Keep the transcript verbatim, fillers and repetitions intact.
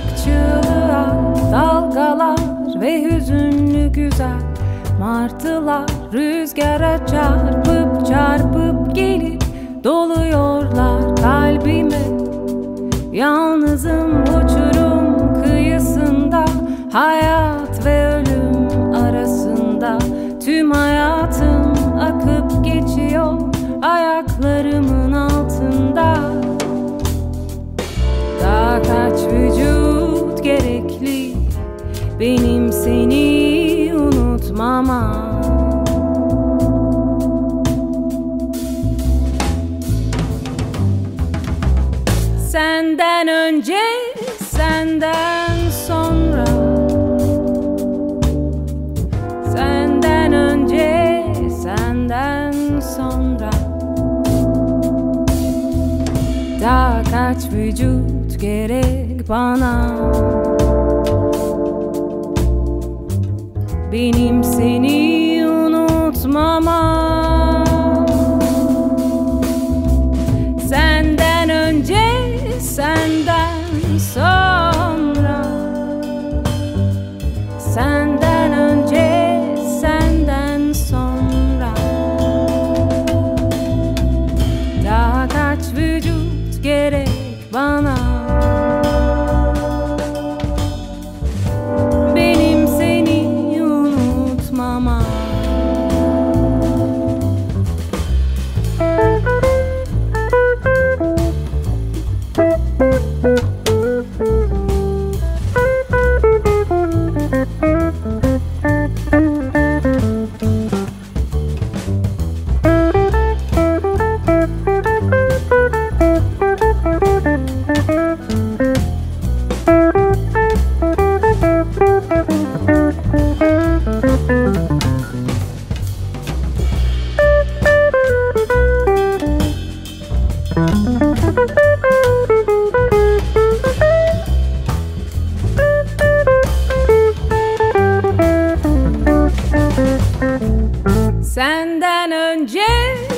çığlığa, dalgalar ve hüzünlü güzel martılar rüzgara çarpıp çarpıp gelip doluyorlar kalbime. Yalnızım uçurum kıyısında, hayat ve ölüm arasında. Tüm hayatım akıp geçiyor ayaklarımın altında. Daha kaç vücut gerekli benim seni unutmama. Senden önce, senden sonra. Senden önce, senden sonra. Daha kaç vücut gerek bana benim seni unutmama. Senden önce, senden sonra. Senden önce, senden sonra. Daha kaç vücut gerek bana benim seni unutmama. Senden önce